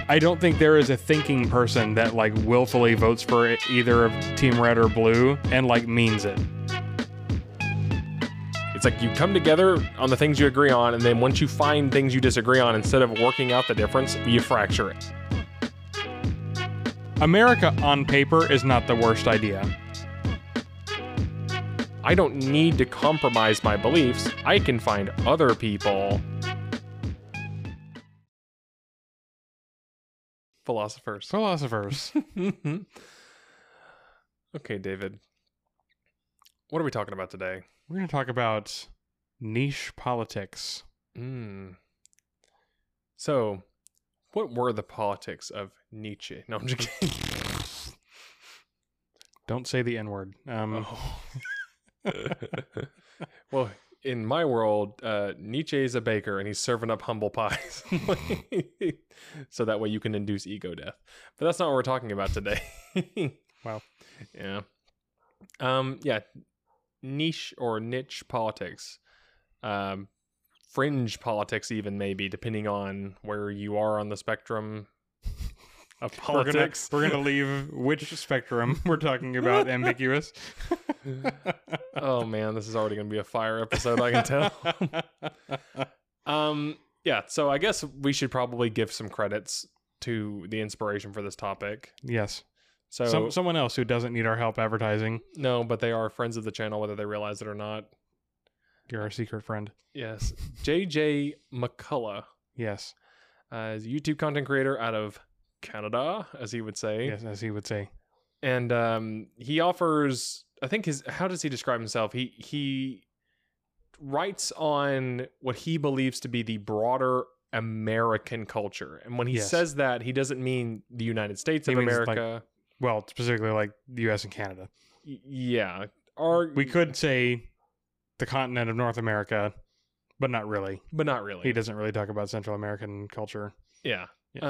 I don't think there is a thinking person that like willfully votes for either of Team Red or Blue and like means it. It's like you come together on the things you agree on, and then once you find things you disagree on, instead of working out the difference, you fracture it. America on paper is not the worst idea. I don't need to compromise my beliefs. I can find other people. Philosophers. Okay, David. What are we talking about today? We're going to talk about niche politics. So, what were the politics of Nietzsche? No, I'm just kidding. Don't say the N-word. Well, in my world, Nietzsche is a baker and he's serving up humble pies. So that way you can induce ego death. But that's not what we're talking about today. Wow. Yeah. Yeah. Niche or niche politics. Fringe politics even, maybe, depending on where you are on the spectrum of politics. We're gonna leave which spectrum we're talking about ambiguous. Oh man, this is already gonna be a fire episode, I can tell. Yeah, so I guess we should probably give some credits to the inspiration for this topic. Yes. So Someone else who doesn't need our help advertising. no, but they are friends of the channel, whether they realize it or not. You're our secret friend. Yes, JJ McCullough Yes. is a YouTube content creator out of Canada, as he would say. Yes, as he would say. And he offers, I think how does he describe himself? He writes on what he believes to be the broader American culture. And when he says that, he doesn't mean the United States of America. Well, specifically like the U.S. and Canada. Yeah. We could say the continent of North America, but not really. But not really. He doesn't really talk about Central American culture. Yeah.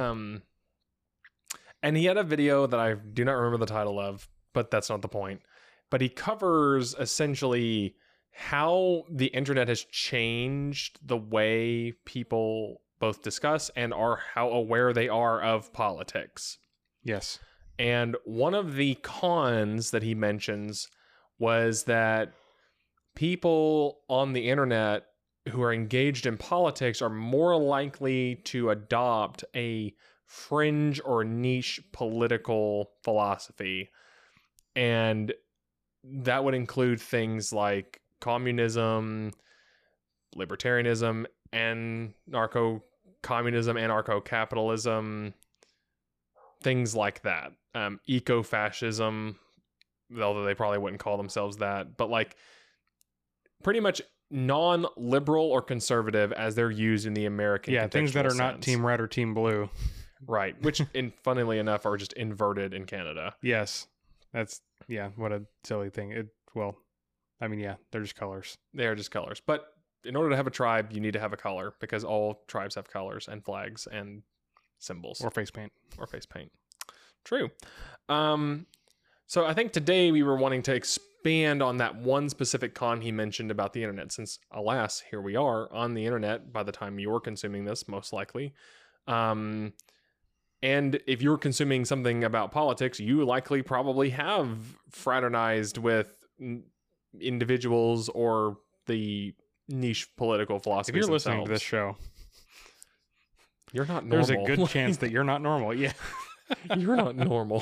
And he had a video that I do not remember the title of, but that's not the point. But he covers essentially how the internet has changed the way people both discuss and are how aware they are of politics. Yes. And one of the cons that he mentions was that people on the internet who are engaged in politics are more likely to adopt a fringe or niche political philosophy. And that would include things like communism, libertarianism, anarcho-communism, anarcho-capitalism, things like that. Eco-fascism, although they probably wouldn't call themselves that, but like pretty much non-liberal or conservative as they're used in the American things that are sense. not Team Red or Team Blue. Right, which, funnily enough, are just inverted in Canada. Yes. That's, what a silly thing. They're just colors. They are just colors. But in order to have a tribe, you need to have a color, because all tribes have colors and flags and symbols. Or face paint. True. So I think today we were wanting to expand on that one specific con he mentioned about the internet, since, alas, here we are on the internet by the time you're consuming this, most likely. And if you're consuming something about politics, you likely probably have fraternized with individuals or the niche political philosophies If you're themselves. listening to this show, you're not normal. there's a good chance that you're not normal. Yeah. You're not normal.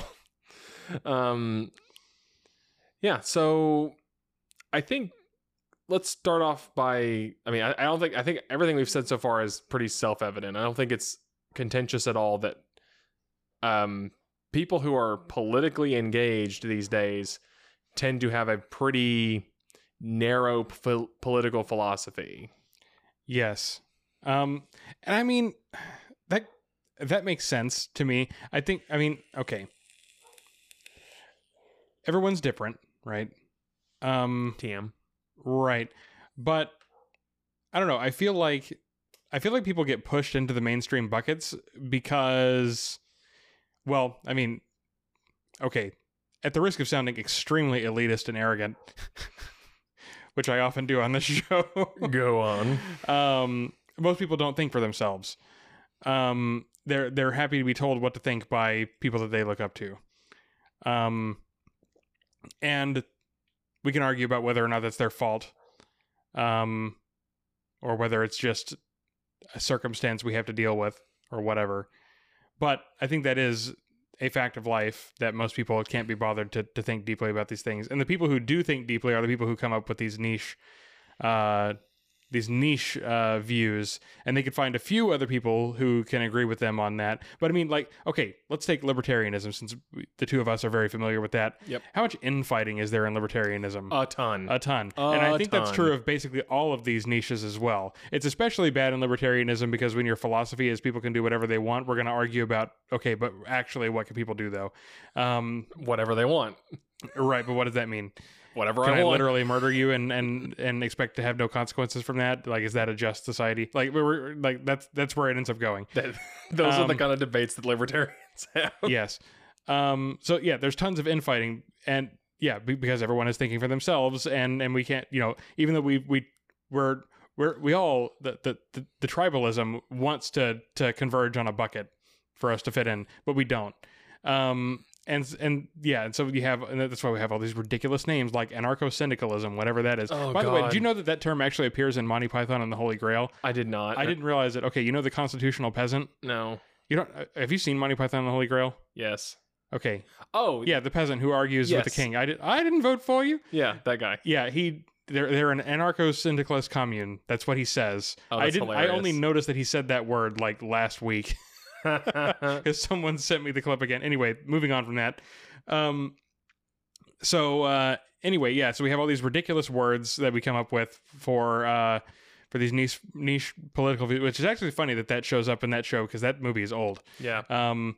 So I think let's start off by, I think everything we've said so far is pretty self-evident. I don't think it's contentious at all that people who are politically engaged these days tend to have a pretty narrow political philosophy. Yes. And I mean, that makes sense to me. Okay. Everyone's different, right? TM. Right. But I don't know. I feel like people get pushed into the mainstream buckets because, okay, at the risk of sounding extremely elitist and arrogant, which I often do on this show. Go on. Most people don't think for themselves. they're happy to be told what to think by people that they look up to. And we can argue about whether or not that's their fault, or whether it's just a circumstance we have to deal with or whatever. But I think that is a fact of life that most people can't be bothered to think deeply about these things. And the people who do think deeply are the people who come up with these niche views, and they could find a few other people who can agree with them on that. But I mean, like, okay, let's take libertarianism, since the two of us are very familiar with that. Yep. How much infighting is there in libertarianism? A ton. And I think that's true of basically all of these niches as well. It's especially bad in libertarianism because when your philosophy is people can do whatever they want, we're going to argue about, okay, but actually what can people do though? Whatever they want. Right, but what does that mean? Whatever Can I want. literally murder you and expect to have no consequences from that? Like, is that a just society? Like, we're like that's where it ends up going. Those are the kind of debates that libertarians have. Yes. So yeah, there's tons of infighting, and yeah, because everyone is thinking for themselves, and we can't, even though we all the tribalism wants to converge on a bucket for us to fit in, but we don't. And so you have, and that's why we have all these ridiculous names like anarcho-syndicalism, whatever that is. Oh, By the way, God. did you know that term actually appears in Monty Python and the Holy Grail? I did not. I didn't realize it. Okay, you know the constitutional peasant? No. You don't? Have you seen Monty Python and the Holy Grail? Yes. Okay. Oh, Yeah, the peasant who argues with the Yes. king. I didn't vote for you. yeah, that guy. Yeah, they're an anarcho-syndicalist commune. That's what he says. Oh, that's I hilarious. only noticed that he said that word like last week. Because someone sent me the clip again. Anyway, moving on from that. So we have all these ridiculous words that we come up with for these niche political views, which is actually funny that shows up in that show because that movie is old. Yeah. Well,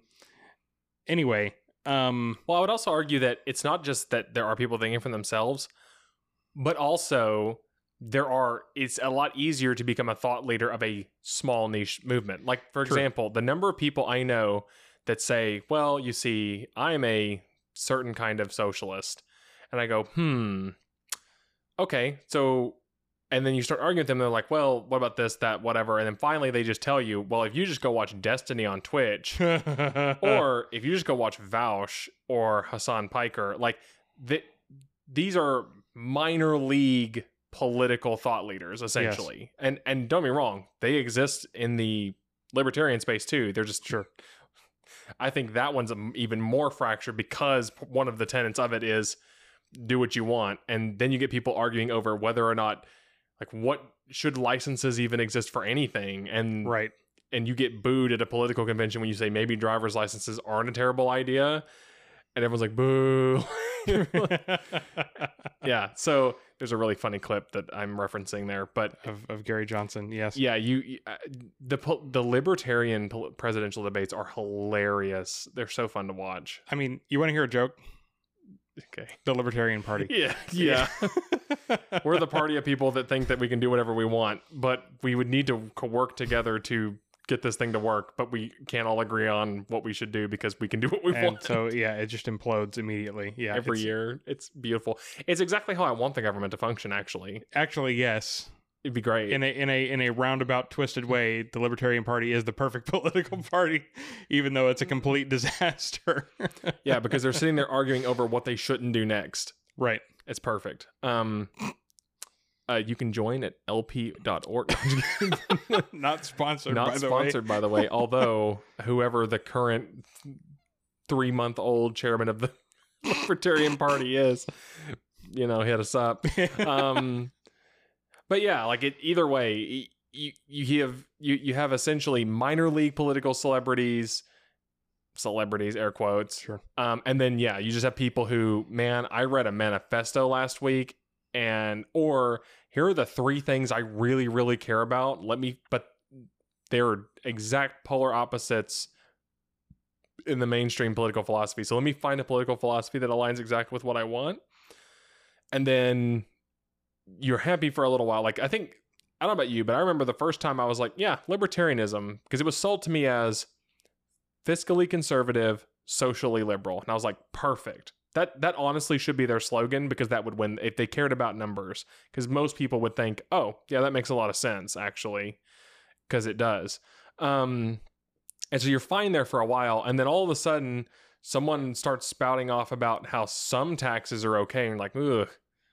I would also argue that it's not just that there are people thinking for themselves, but also it's a lot easier to become a thought leader of a small niche movement. Like, for True. example, the number of people I know that say, well, you see, I'm a certain kind of socialist. And I go, okay. So, and then you start arguing with them. They're like, well, what about this, that, whatever. And then finally they just tell you, well, if you just go watch Destiny on Twitch, or if you just go watch Vaush or Hassan Piker, like these are minor league political thought leaders, essentially. Yes. And don't be wrong, they exist in the libertarian space too. They're just sure. I think that one's even more fractured because one of the tenets of it is do what you want. And then you get people arguing over whether or not, like, what should licenses even exist for anything? And right. And you get booed at a political convention when you say maybe driver's licenses aren't a terrible idea. And everyone's like, boo. Yeah. So there's a really funny clip that I'm referencing there, but of Gary Johnson. Yes. Yeah. The libertarian presidential debates are hilarious. They're so fun to watch. I mean, you want to hear a joke? Okay. The Libertarian Party. Yeah. We're the party of people that think that we can do whatever we want, but we would need to work together to get this thing to work, but we can't all agree on what we should do because we can do what we want. So yeah, it just implodes immediately. Yeah, every year. It's beautiful. It's exactly how I want the government to function. Actually, yes, it'd be great. In a roundabout, twisted way, the Libertarian Party is the perfect political party, even though it's a complete disaster. Yeah, because they're sitting there arguing over what they shouldn't do next. Right. It's perfect. You can join at lp.org. Not sponsored, Not by the sponsored, way. by the way. Although, whoever the current 3-month-old chairman of the Libertarian Party is, hit us up. But yeah, like either way, you have essentially minor league political celebrities, air quotes. Sure. And then, yeah, you just have people who, man, I read a manifesto last week, or here are the 3 things I really, really care about. But they're exact polar opposites in the mainstream political philosophy. So let me find a political philosophy that aligns exactly with what I want. And then you're happy for a little while. Like, I don't know about you, but I remember the first time I was like, yeah, libertarianism, because it was sold to me as fiscally conservative, socially liberal. And I was like, perfect. That honestly should be their slogan, because that would win if they cared about numbers. Because most people would think, oh, yeah, that makes a lot of sense, actually, because it does. And And so you're fine there for a while, and then all of a sudden, someone starts spouting off about how some taxes are okay, and you're like, ugh,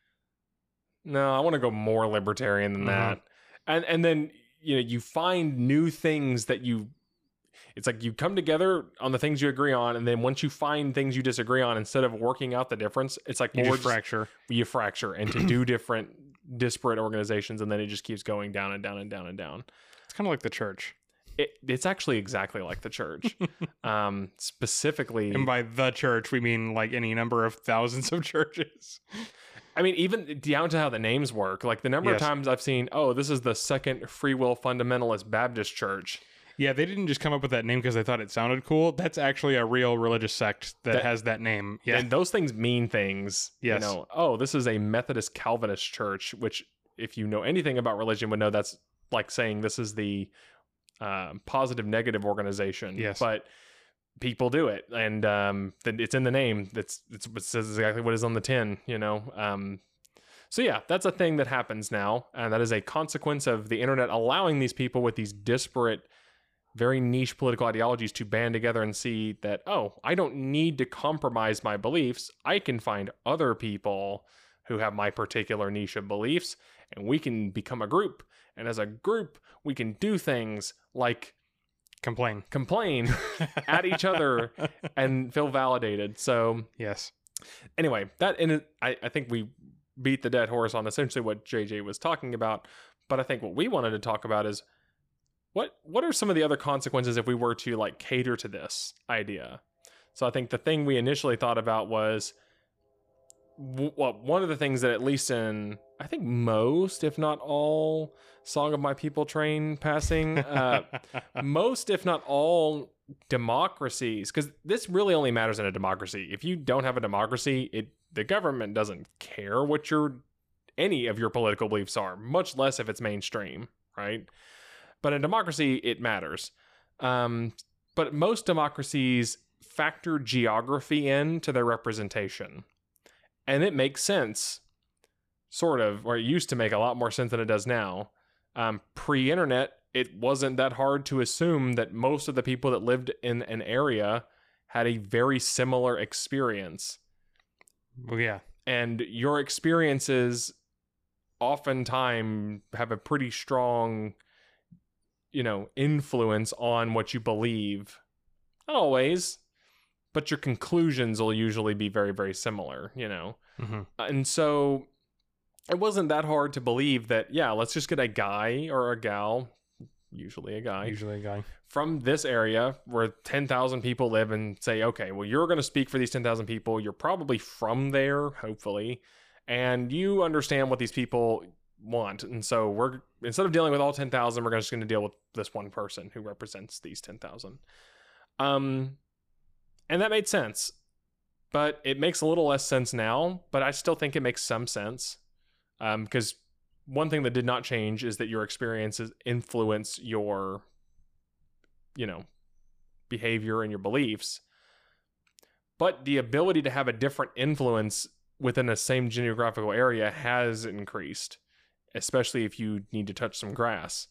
no, I want to go more libertarian than that. And then you find new things that it's like you come together on the things you agree on, and then once you find things you disagree on, instead of working out the difference, it's like You fracture. You fracture into do different disparate organizations, and then it just keeps going down and down and down and down. It's kind of like the church. It's actually exactly like the church. Specifically, And by the church, we mean like any number of thousands of churches. I mean, even down to how the names work. Like the number of times I've seen, this is the Second Free Will Fundamentalist Baptist Church. Yeah, they didn't just come up with that name because they thought it sounded cool. That's actually a real religious sect that has that name. Yeah. And those things mean things. Yes. This is a Methodist Calvinist church, which if you know anything about religion would know that's like saying this is the positive negative organization. Yes. But people do it, and it's in the name. It says exactly what is on the tin, So yeah, that's a thing that happens now, and that is a consequence of the internet allowing these people with these disparate, very niche political ideologies to band together and see that, I don't need to compromise my beliefs. I can find other people who have my particular niche of beliefs, and we can become a group. And as a group, we can do things like complain at each other and feel validated. So yes. Anyway, I think we beat the dead horse on essentially what JJ was talking about. But I think what we wanted to talk about is what are some of the other consequences if we were to like cater to this idea? So I think the thing we initially thought about was, one of the things that at least in, I think most, if not all, Song of My People train passing, most, if not all democracies, because this really only matters in a democracy. If you don't have a democracy, the government doesn't care what any of your political beliefs are, much less if it's mainstream, right? But in democracy, it matters. But most democracies factor geography into their representation. And it makes sense, sort of, or it used to make a lot more sense than it does now. Pre-internet, it wasn't that hard to assume that most of the people that lived in an area had a very similar experience. Well, yeah. And your experiences oftentimes have a pretty strong, influence on what you believe. Not always, but your conclusions will usually be very, very similar, Mm-hmm. And so it wasn't that hard to believe that, let's just get a guy or a gal, usually a guy, from this area where 10,000 people live and say, okay, well, you're going to speak for these 10,000 people. You're probably from there, hopefully, and you understand what these people want. And so instead of dealing with all 10,000, we're just going to deal with this one person who represents these 10,000. And that made sense, but it makes a little less sense now, but I still think it makes some sense. Because one thing that did not change is that your experiences influence your, behavior and your beliefs. But the ability to have a different influence within the same geographical area has increased, especially if you need to touch some grass.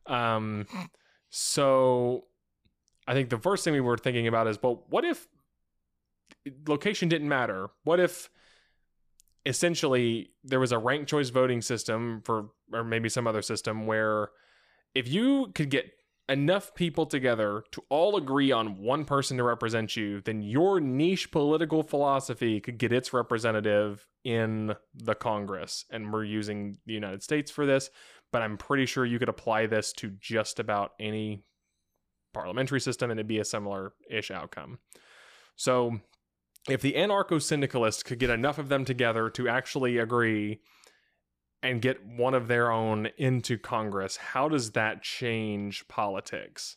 So I think the first thing we were thinking about is, well, what if location didn't matter? What if essentially there was a ranked choice voting system or maybe some other system where if you could get enough people together to all agree on one person to represent you, then your niche political philosophy could get its representative in the Congress. And we're using the United States for this, but I'm pretty sure you could apply this to just about any parliamentary system and it'd be a similar-ish outcome. So if the anarcho-syndicalists could get enough of them together to actually agree and get one of their own into Congress, how does that change politics?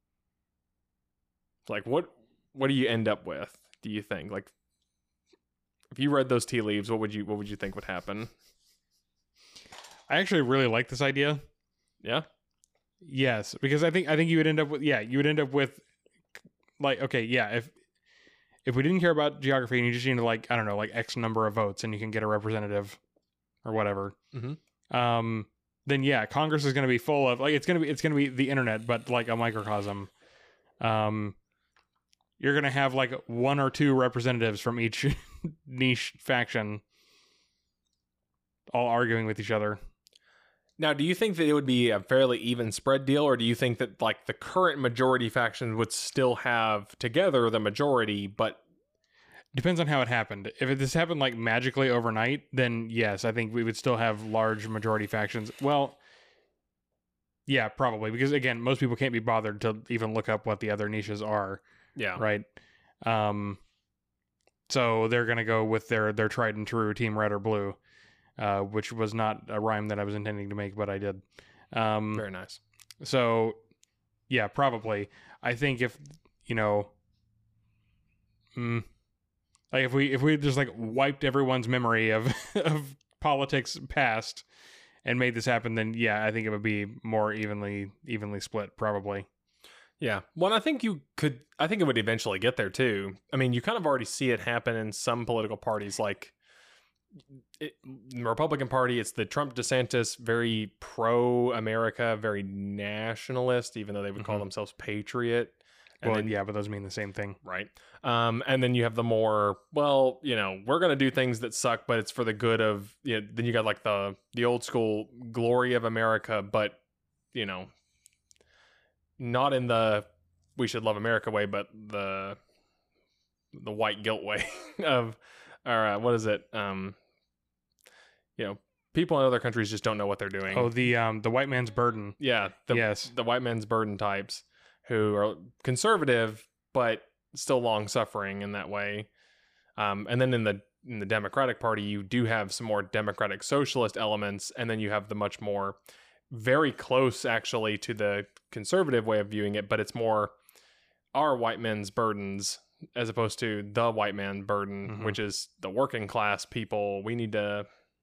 Like, what do you end up with, do you think? Like, if you read those tea leaves, what would you think would happen? I actually really like this idea. Yeah? Yes, because I think you would end up with like, okay, yeah, if we didn't care about geography and you just need to like X number of votes and you can get a representative or whatever, then yeah, Congress is going to be full of like it's going to be the internet, but like a microcosm you're going to have like 1 or 2 representatives from each niche faction all arguing with each other. Now, do you think that it would be a fairly even spread deal, or do you think that like the current majority faction would still have together the majority, but depends on how it happened. If this happened like magically overnight, then yes, I think we would still have large majority factions. Well, yeah, probably, because again, most people can't be bothered to even look up what the other niches are. yeah, Right. So they're going to go with their tried and true Team Red or Blue, which was not a rhyme that I was intending to make, but I did. very nice. So yeah, probably. I think if, like if we just like wiped everyone's memory of of politics past and made this happen, then yeah, I think it would be more evenly split, probably. Yeah. Well, I think I think it would eventually get there too. I mean, you kind of already see it happen in some political parties, like the Republican Party. It's the Trump DeSantis, very pro-America, very nationalist, even though they would call themselves patriot. And Well, yeah, but those mean the same thing. right. And then you have the more, well, we're going to do things that suck, but it's for the good of, then you got like the old school glory of America, but, not in the we should love America way, but the white guilt way of, or what is it? People in other countries just don't know what they're doing. Oh, the white man's burden. Yeah. Yes. The white man's burden types who are conservative, but still long suffering in that way. And then in the Democratic Party, you do have some more democratic socialist elements, and then you have the much more very close actually to the conservative way of viewing it, but it's more our white men's burdens as opposed to the white man burden, which is the working class people. We need to,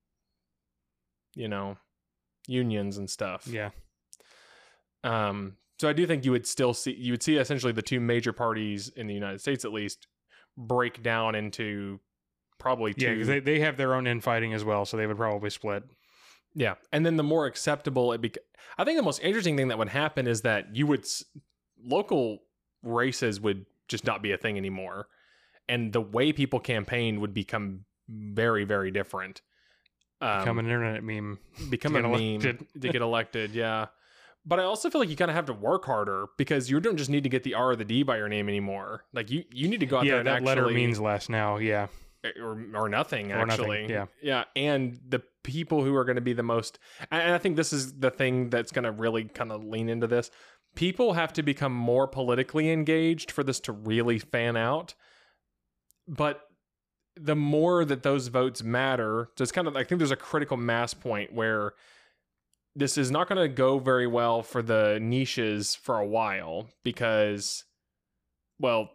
unions and stuff. Yeah. So I do think you would see essentially the two major parties in the United States, at least, break down into probably two. Yeah, because they have their own infighting as well, so they would probably split. Yeah, and then the more acceptable I think the most interesting thing that would happen is that local races would just not be a thing anymore, and the way people campaign would become very, very different. Become an internet meme. Become a meme to get elected. Yeah. But I also feel like you kind of have to work harder because you don't just need to get the R or the D by your name anymore. Like you need to go out there and that actually... letter means less now, yeah. Or nothing, actually. Nothing, yeah. Yeah, and the people who are going to be the most... And I think this is the thing that's going to really kind of lean into this. People have to become more politically engaged for this to really fan out. But the more that those votes matter, just kind of... I think there's a critical mass point where this is not going to go very well for the niches for a while because, well,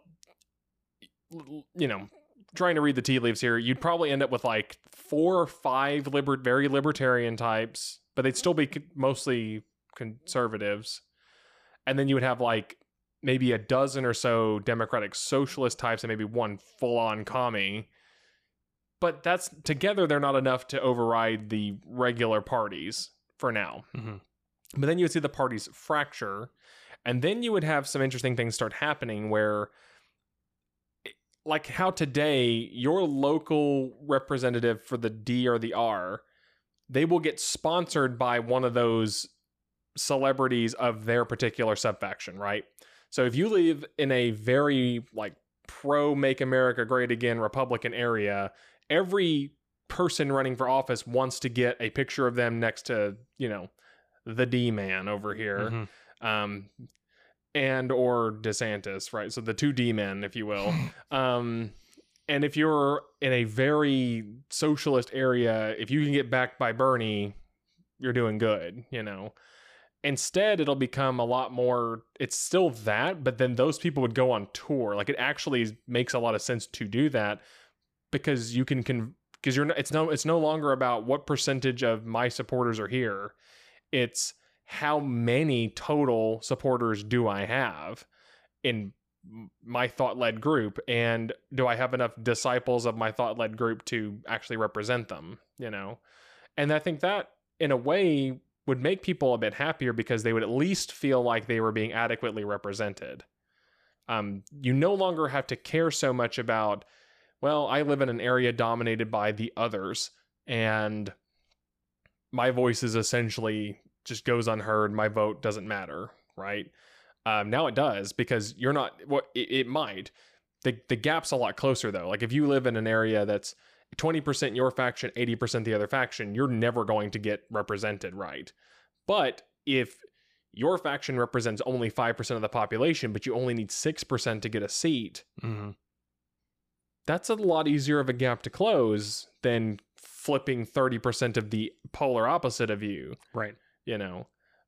trying to read the tea leaves here, you'd probably end up with like 4 or 5 very libertarian types, but they'd still be mostly conservatives. And then you would have like maybe a dozen or so democratic socialist types and maybe one full-on commie. But together they're not enough to override the regular parties for now. But then you would see the parties fracture, and then you would have some interesting things start happening where, like how today your local representative for the D or the R, they will get sponsored by one of those celebrities of their particular subfaction, right? So if you live in a very like pro Make America Great Again Republican area, every person running for office wants to get a picture of them next to, the D man over here. And or DeSantis, right? So the 2 D men, if you will. And if you're in a very socialist area, if you can get backed by Bernie, you're doing good, Instead, it'll become a lot more, it's still that, but then those people would go on tour. Like it actually makes a lot of sense to do that because you can because it's no longer about what percentage of my supporters are here. It's how many total supporters do I have in my thought-led group, and do I have enough disciples of my thought-led group to actually represent them, And I think that in a way would make people a bit happier because they would at least feel like they were being adequately represented. You no longer have to care so much about, well, I live in an area dominated by the others, and my voice is essentially just goes unheard. My vote doesn't matter, right? Now it does, because you're not, well, it might. The gap's a lot closer, though. Like, if you live in an area that's 20% your faction, 80% the other faction, you're never going to get represented, right? But if your faction represents only 5% of the population, but you only need 6% to get a seat, that's a lot easier of a gap to close than flipping 30% of the polar opposite of you. Right. You know?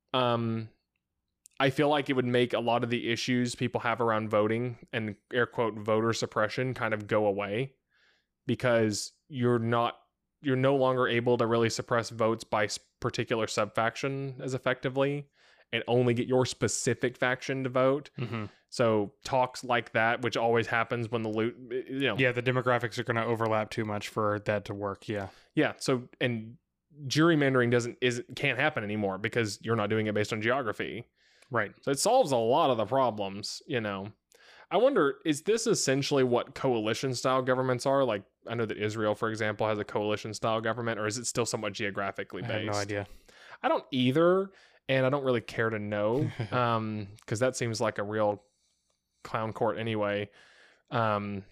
I feel like it would make a lot of the issues people have around voting and air quote voter suppression kind of go away, because you're no longer able to really suppress votes by particular subfaction as effectively and only get your specific faction to vote. So talks like that, which always happens when the loot, yeah, the demographics are going to overlap too much for that to work. Yeah. So, and gerrymandering can't happen anymore because you're not doing it based on geography. Right. So it solves a lot of the problems, you know. I wonder, is this essentially what coalition style governments are? Like, I know that Israel, for example, has a coalition style government, or is it still somewhat geographically based? I have no idea. I don't either, and I don't really care to know, because that seems like a real clown court anyway. But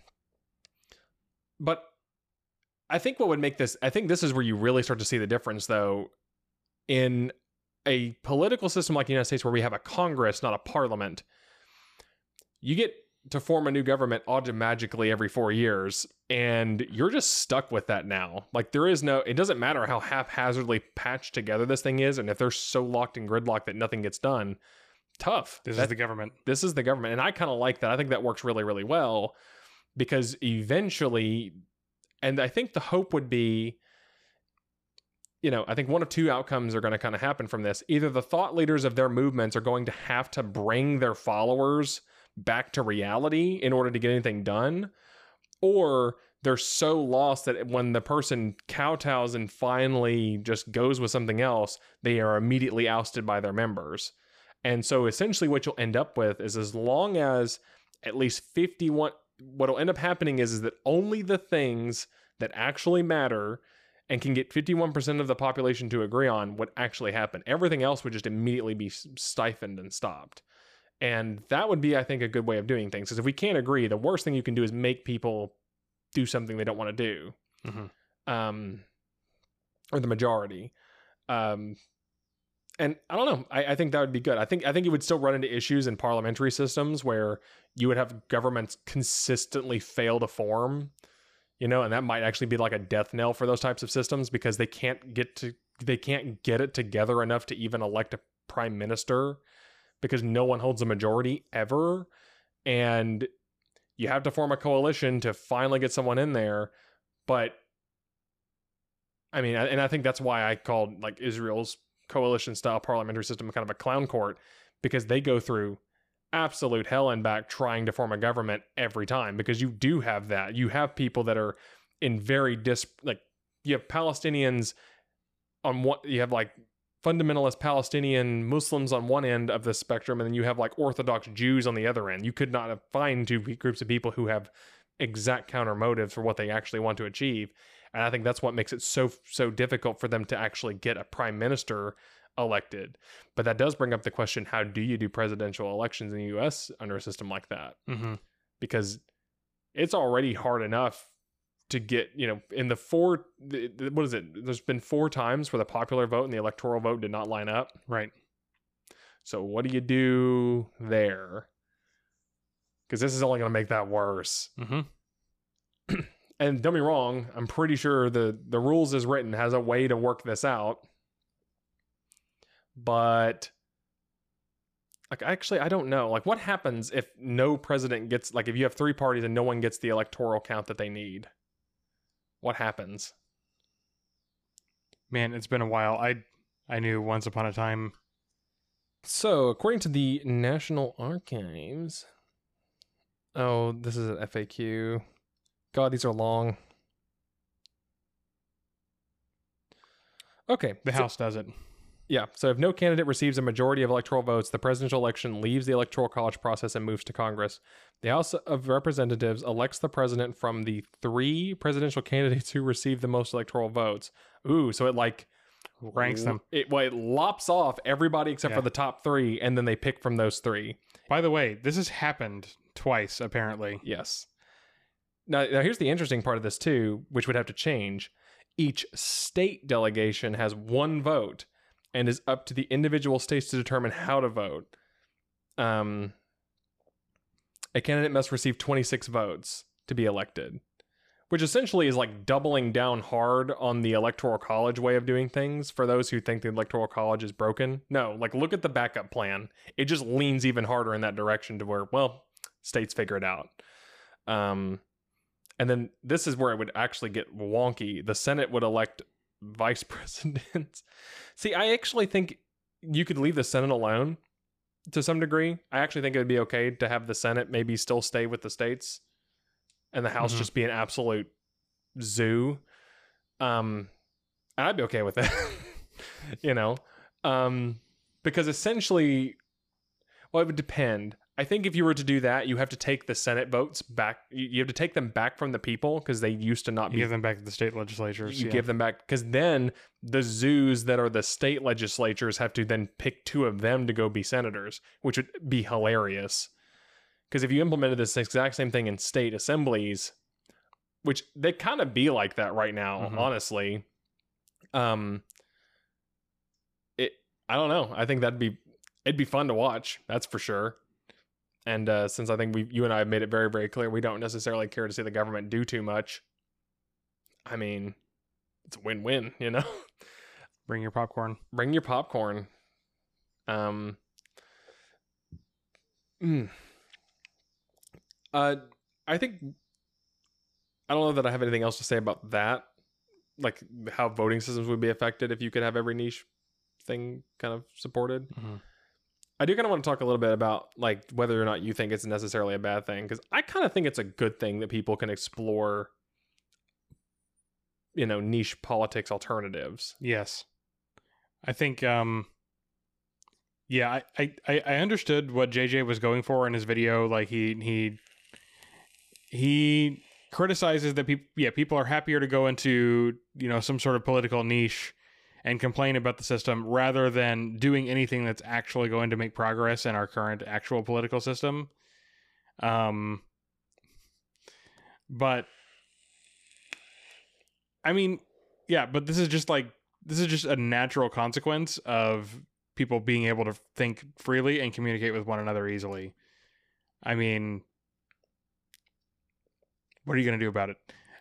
I think what would make this, I think this is where you really start to see the difference, though, in a political system like the United States, where we have a Congress, not a parliament. You get to form a new government automatically every 4 years, and you're just stuck with that now. Like, it doesn't matter how haphazardly patched together this thing is, and if they're so locked in gridlock that nothing gets done, tough. This is the government. This is the government, and I kind of like that. I think that works really, really well, because eventually, and I think the hope would be, you know, I think one of two outcomes are going to kind of happen from this. Either the thought leaders of their movements are going to have to bring their followers back to reality in order to get anything done, or they're so lost that when the person kowtows and finally just goes with something else, they are immediately ousted by their members. And so essentially what you'll end up with is, as long as at least 51, what'll end up happening is that only the things that actually matter and can get 51% of the population to agree on would actually happen. Everything else would just immediately be stifled and stopped. And that would be, I think, a good way of doing things. Because if we can't agree, the worst thing you can do is make people do something they don't want to do. Or the majority. And I don't know. I think that would be good. I think you would still run into issues in parliamentary systems where you would have governments consistently fail to form. You know, and that might actually be like a death knell for those types of systems, because they can't get it together enough to even elect a prime minister, because no one holds a majority ever. And you have to form a coalition to finally get someone in there. But I mean, and I think that's why I called like Israel's coalition style parliamentary system kind of a clown court, because they go through absolute hell and back trying to form a government every time, because you do have that. You have people that are in very you have Palestinians on one, you have like fundamentalist Palestinian Muslims on one end of the spectrum, and then you have like Orthodox Jews on the other end. You could not find two groups of people who have exact counter motives for what they actually want to achieve. And I think that's what makes it so difficult for them to actually get a prime minister elected. But that does bring up the question, how do you do presidential elections in the US under a system like that? Because it's already hard enough to get, you know, in what is it? There's been 4 times where the popular vote and the electoral vote did not line up. Right. So what do you do there? Because this is only going to make that worse. And don't be wrong, I'm pretty sure the rules as written has a way to work this out. But like, actually, I don't know. Like, what happens if no president gets, like, if you have 3 parties and no one gets the electoral count that they need? What happens? Man, it's been a while. I knew once upon a time. So, according to the National Archives, oh, this is an FAQ. God, these are long. Okay. The House does it. Yeah. So if no candidate receives a majority of electoral votes, the presidential election leaves the electoral college process and moves to Congress. The House of Representatives elects the president from the 3 presidential candidates who receive the most electoral votes. Ooh, so it like Ranks them. It lops off everybody except Yeah. for the top 3, and then they pick from those 3. By the way, this has happened twice, apparently. Yes. Now here's the interesting part of this too, which would have to change. Each state delegation has 1 vote and is up to the individual states to determine how to vote. A candidate must receive 26 votes to be elected, which essentially is like doubling down hard on the electoral college way of doing things for those who think the electoral college is broken. No, like look at the backup plan. It just leans even harder in that direction to where, well, states figure it out. And then this is where it would actually get wonky. The Senate would elect vice presidents. See, I actually think you could leave the Senate alone to some degree. I actually think it would be okay to have the Senate maybe still stay with the states and the House just be an absolute zoo. And I'd be okay with that, because essentially, well, it would depend. I think if you were to do that, you have to take the Senate votes back. You have to take them back from the people because they used to not be. You give them back to the state legislatures. You give them back because then the zoos that are the state legislatures have to then pick 2 of them to go be senators, which would be hilarious. Because if you implemented this exact same thing in state assemblies, which they kind of be like that right now, honestly, I don't know. I think it'd be fun to watch. That's for sure. And since I think you and I have made it very, very clear, we don't necessarily care to see the government do too much. I mean, it's a win-win, Bring your popcorn. Bring your popcorn. I think I don't know that I have anything else to say about that, like how voting systems would be affected if you could have every niche thing kind of supported. I do kind of want to talk a little bit about like whether or not you think it's necessarily a bad thing, because I kind of think it's a good thing that people can explore, niche politics alternatives. Yes. I think I understood what JJ was going for in his video. Like he criticizes that people are happier to go into, some sort of political niche and complain about the system rather than doing anything that's actually going to make progress in our current actual political system. But I mean, but this is just a natural consequence of people being able to think freely and communicate with one another easily. I mean, what are you going to do about it?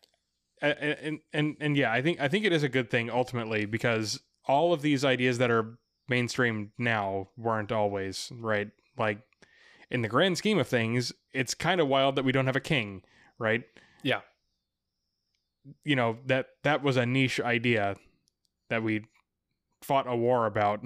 And yeah, I think it is a good thing ultimately, because all of these ideas that are mainstream now weren't always, right? Like in the grand scheme of things, it's kind of wild that we don't have a king, right? Yeah. That was a niche idea that we fought a war about.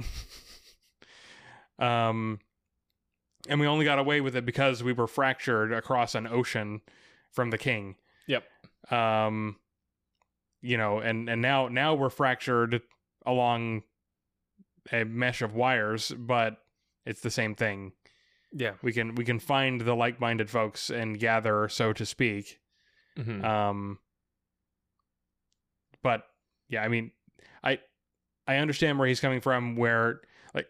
And we only got away with it because we were fractured across an ocean from the king. Yep. And now we're fractured along a mesh of wires, but it's the same thing. Yeah. We can find the like-minded folks and gather, so to speak. But yeah, I mean, I understand where he's coming from, where like,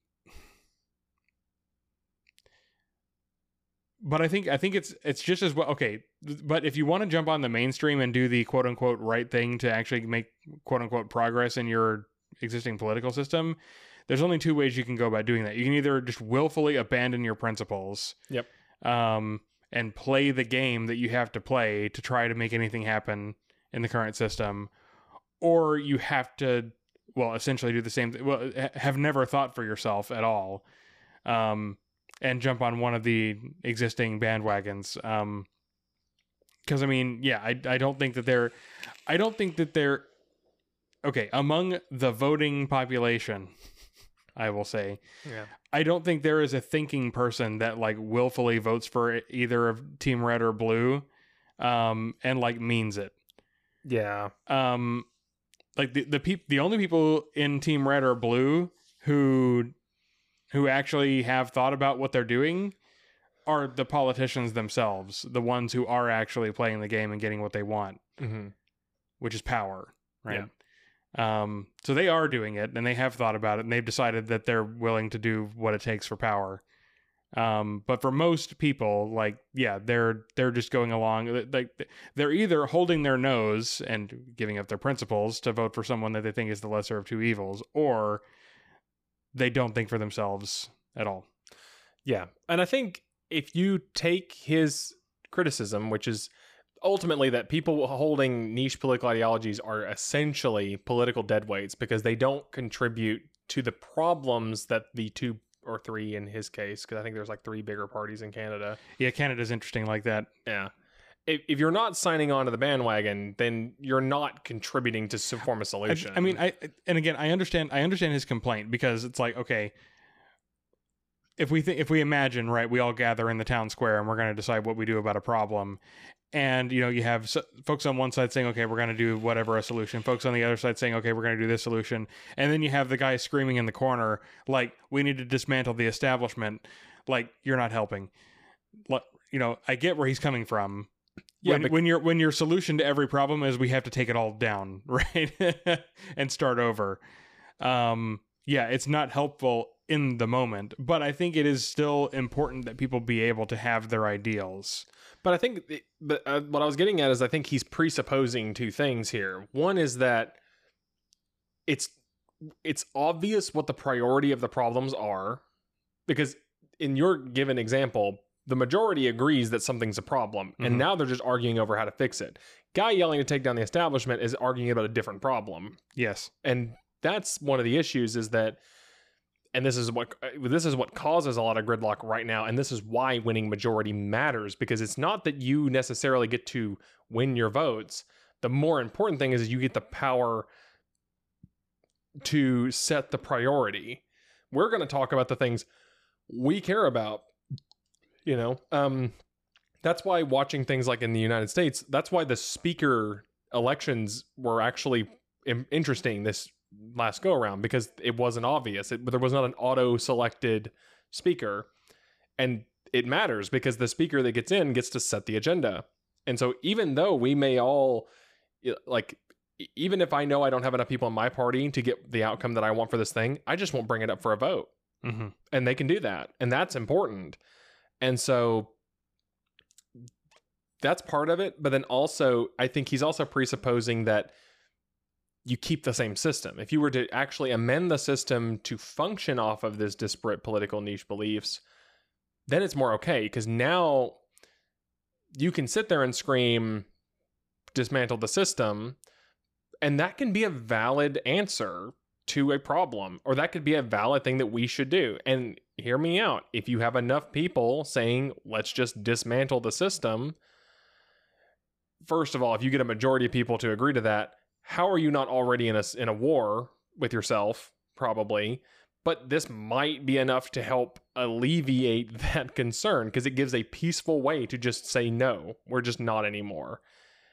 but I think it's just as well. Okay, but if you want to jump on the mainstream and do the quote unquote right thing to actually make quote unquote progress in your existing political system, there's only 2 ways you can go about doing that. You can either just willfully abandon your principles. Yep. And play the game that you have to play to try to make anything happen in the current system, or you have to, essentially do the same thing. Well, have never thought for yourself at all, and jump on one of the existing bandwagons. Because I mean, I don't think that they're okay among the voting population. I will say, I don't think there is a thinking person that like willfully votes for either of Team Red or Blue, and like means it. Yeah. Like the only people in Team Red or Blue who actually have thought about what they're doing are the politicians themselves, the ones who are actually playing the game and getting what they want, which is power, right? So they are doing it, and they have thought about it, and they've decided that they're willing to do what it takes for power. But for most people, like, yeah, they're just going along. Like, they're either holding their nose and giving up their principles to vote for someone that they think is the lesser of two evils, or they don't think for themselves at all. Yeah, and I think if you take his criticism, which is ultimately that people holding niche political ideologies are essentially political deadweights because they don't contribute to the problems that the two or three in his case, because I think there's like 3 bigger parties in Canada. Yeah, Canada's interesting like that. Yeah. If you're not signing on to the bandwagon, then you're not contributing to form a solution. I mean, I understand his complaint, because it's like, okay, if we imagine, right, we all gather in the town square and we're going to decide what we do about a problem. And, you know, you have folks on one side saying, okay, we're going to do whatever a solution. Folks on the other side saying, okay, we're going to do this solution. And then you have the guy screaming in the corner, like, we need to dismantle the establishment. Like, you're not helping. You know, I get where he's coming from. Yeah, when your solution to every problem is we have to take it all down, right? And start over. Yeah, it's not helpful in the moment, but I think it is still important that people be able to have their ideals. But I think what I was getting at is I think he's presupposing 2 things here. One is that it's obvious what the priority of the problems are, because in your given example, the majority agrees that something's a problem, and now they're just arguing over how to fix it. Guy yelling to take down the establishment is arguing about a different problem. Yes. And that's one of the issues, is that, and this is what causes a lot of gridlock right now, and this is why winning majority matters, because it's not that you necessarily get to win your votes. The more important thing is you get the power to set the priority. We're going to talk about the things we care about, you know. That's why watching things like in the United States, that's why the speaker elections were actually interesting this last go around, because it wasn't obvious. There was not an auto-selected speaker, and it matters because the speaker that gets in gets to set the agenda. And so even though we may all, like, even if I know I don't have enough people in my party to get the outcome that I want for this thing, I just won't bring it up for a vote. And they can do that, and that's important. And so that's part of it. But then also, I think he's also presupposing that you keep the same system. If you were to actually amend the system to function off of this disparate political niche beliefs, then it's more okay, because now you can sit there and scream, dismantle the system, and that can be a valid answer to a problem, or that could be a valid thing that we should do. And hear me out. If you have enough people saying, let's just dismantle the system, first of all, if you get a majority of people to agree to that, how are you not already in a war with yourself? Probably. But this might be enough to help alleviate that concern, because it gives a peaceful way to just say, no, we're just not anymore.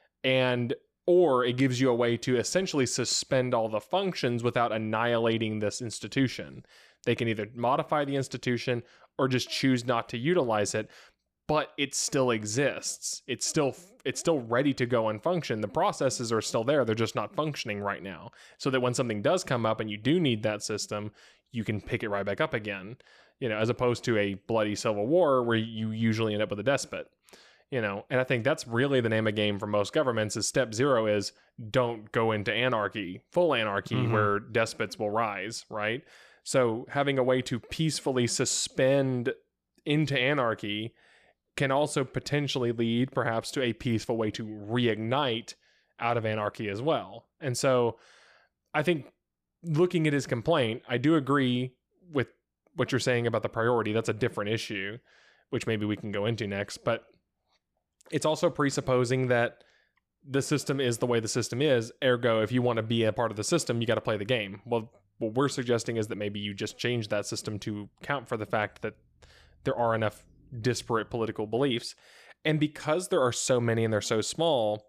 Or it gives you a way to essentially suspend all the functions without annihilating this institution. They can either modify the institution or just choose not to utilize it, but it still exists. It's still ready to go and function. The processes are still there. They're just not functioning right now. So that when something does come up and you do need that system, you can pick it right back up again, you know, as opposed to a bloody civil war where you usually end up with a despot, you know. And I think that's really the name of the game for most governments. Is step 0 is don't go into anarchy, full anarchy, where despots will rise, right? So having a way to peacefully suspend into anarchy can also potentially lead perhaps to a peaceful way to reignite out of anarchy as well. And so I think, looking at his complaint, I do agree with what you're saying about the priority. That's a different issue, which maybe we can go into next. But it's also presupposing that the system is the way the system is. Ergo, if you want to be a part of the system, you got to play the game. Well, what we're suggesting is that maybe you just change that system to account for the fact that there are enough disparate political beliefs. And because there are so many and they're so small,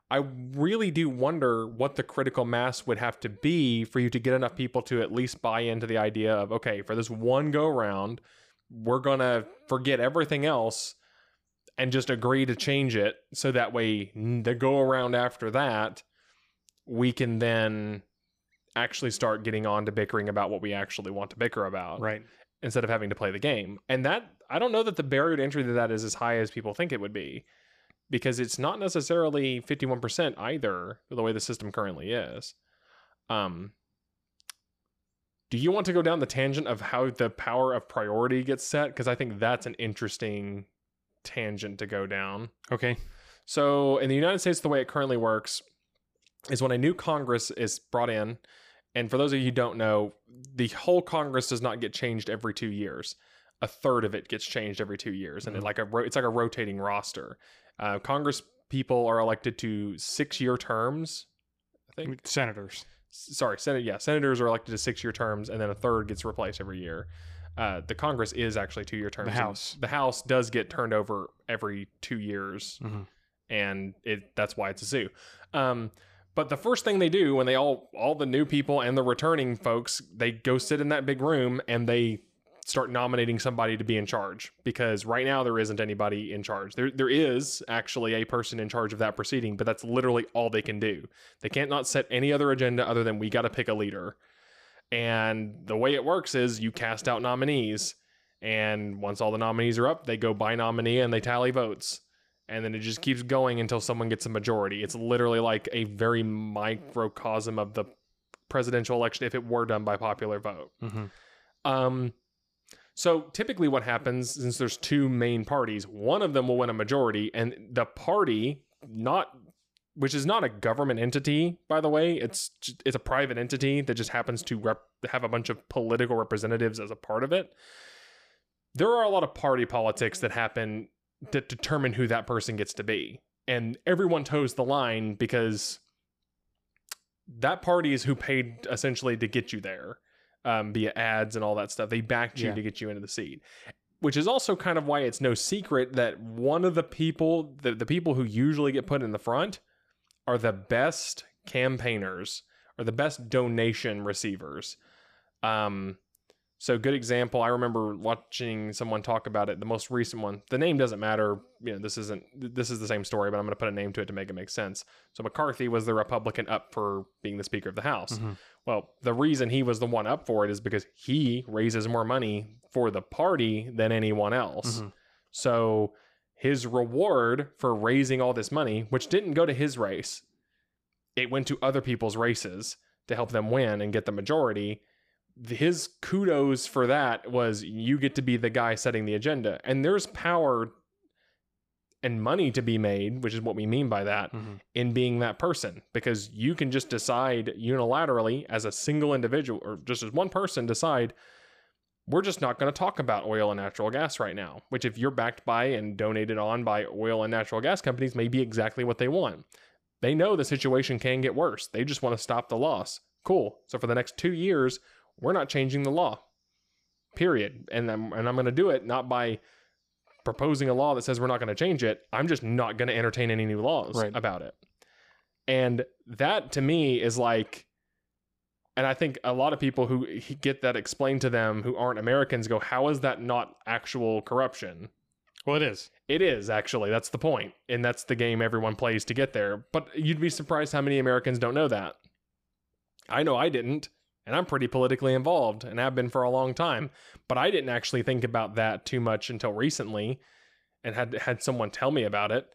I really do wonder what the critical mass would have to be for you to get enough people to at least buy into the idea of, okay, for this one go round, we're going to forget everything else and just agree to change it. So that way, the go around after that, we can then actually start getting on to bickering about what we actually want to bicker about. Right. Instead of having to play the game. And that, I don't know that the barrier to entry to that is as high as people think it would be, because it's not necessarily 51% either, the way the system currently is. Do you want to go down the tangent of how the power of priority gets set? Because I think that's an interesting tangent to go down. Okay. So in the United States, the way it currently works is when a new Congress is brought in, and for those of you who don't know, the whole Congress does not get changed every 2 years. A third of it gets changed every 2 years, and it's like a rotating roster. Congress people are elected to 6-year terms, I think. Senators. Sorry, senators are elected to 6-year terms, and then a third gets replaced every year. The Congress is actually 2-year terms. The House does get turned over every 2 years, and that's why it's a zoo. But the first thing they do when they all the new people and the returning folks, they go sit in that big room and they start nominating somebody to be in charge, because right now there isn't anybody in charge. There is actually a person in charge of that proceeding, but that's literally all they can do. They can't not set any other agenda other than we got to pick a leader. And the way it works is you cast out nominees, and once all the nominees are up, they go by nominee and they tally votes. And then it just keeps going until someone gets a majority. It's literally like a very microcosm of the presidential election if it were done by popular vote. So typically what happens, since there's two main parties, one of them will win a majority, and the party, which is not a government entity, by the way, it's a private entity that just happens to have a bunch of political representatives as a part of it. There are a lot of party politics that happen that determine who that person gets to be. And everyone toes the line because that party is who paid essentially to get you there, via ads and all that stuff. They backed you to get you into the seat, which is also kind of why it's no secret that one of the people, the people who usually get put in the front are the best campaigners or the best donation receivers. So good example, I remember watching someone talk about it, the most recent one. The name doesn't matter. This is the same story, but I'm going to put a name to it to make it make sense. So McCarthy was the Republican up for being the Speaker of the House. Well, the reason he was the one up for it is because he raises more money for the party than anyone else. So his reward for raising all this money, which didn't go to his race, it went to other people's races to help them win and get the majority. His kudos for that was, you get to be the guy setting the agenda. And there's power and money to be made, which is what we mean by that, in being that person, because you can just decide unilaterally as a single individual, or just as one person decide, we're just not going to talk about oil and natural gas right now, which if you're backed by and donated on by oil and natural gas companies may be exactly what they want. They know the situation can get worse. They just want to stop the loss. Cool. So for the next 2 years, we're not changing the law, period. And I'm going to do it not by proposing a law that says we're not going to change it. I'm just not going to entertain any new laws about it. And that to me is like, and I think a lot of people who get that explained to them who aren't Americans go, how is that not actual corruption? Well, it is. It is, actually. That's the point. And that's the game everyone plays to get there. But you'd be surprised how many Americans don't know that. I know I didn't. And I'm pretty politically involved and have been for a long time. But I didn't actually think about that too much until recently and had someone tell me about it.